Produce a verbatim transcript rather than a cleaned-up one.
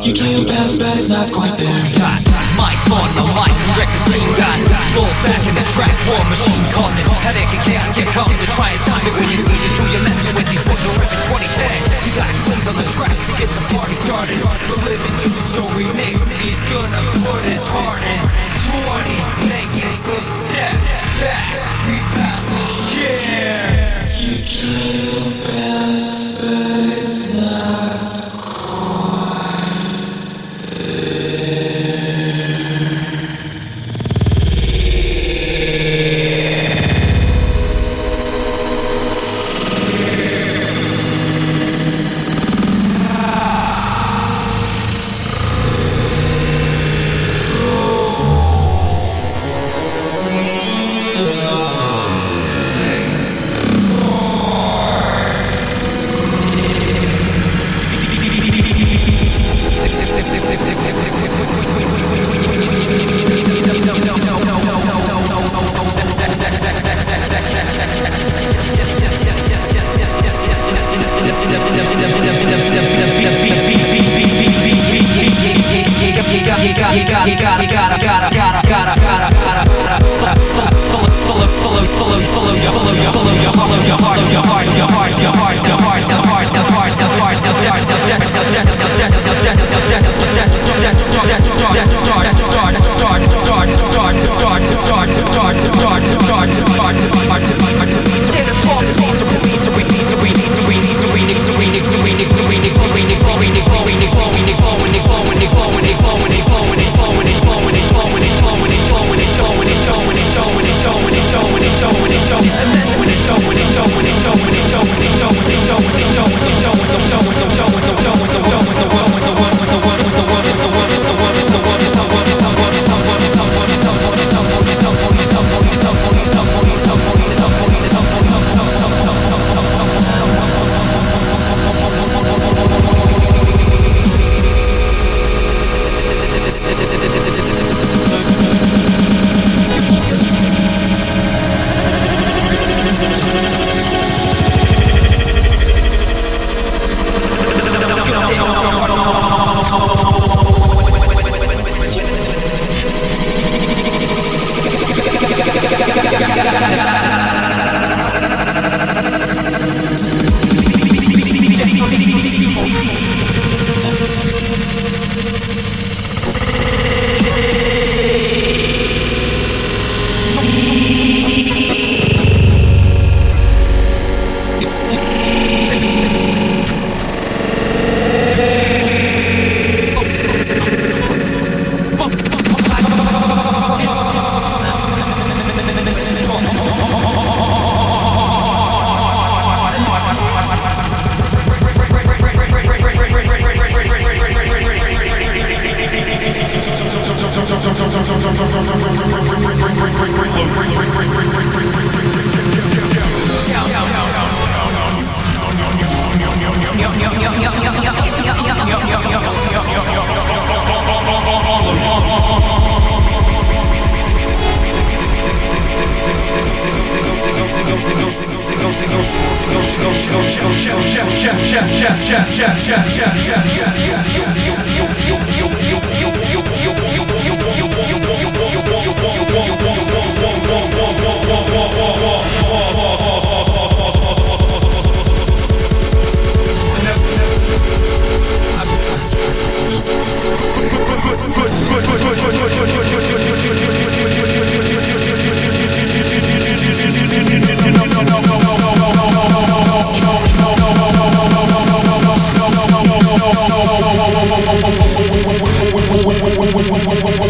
You try your best, but it's not quite there. Got mic on the mic, wreck the scene. Got balls back in the track, war machine causing headache and chaos. Can't come to try and stop it when you see just who you're messing with. These boys are ripping twenty ten. You got cleans on the track to get the party started. The living true story makes it. He's gonna put his heart in. twenties naked, so step back, repound, share. You try your best, but it's not. Wait, wait, wait, wait, wait, wait, wait, wait, wait, wait, wait, wait, wait, wait, wait, wait, wait,